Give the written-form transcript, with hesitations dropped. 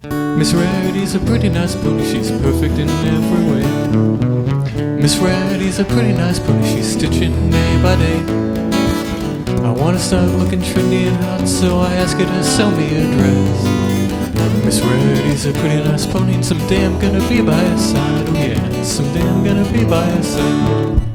Miss Rarity's a pretty nice pony, she's perfect in every way. Miss Rarity's a pretty nice pony, she's stitching day by day. I wanna start looking trendy and hot, so I ask her to sell me a dress. Miss Rarity's a pretty nice pony, and someday I'm gonna be by her side. Oh yeah, someday I'm gonna be by her side.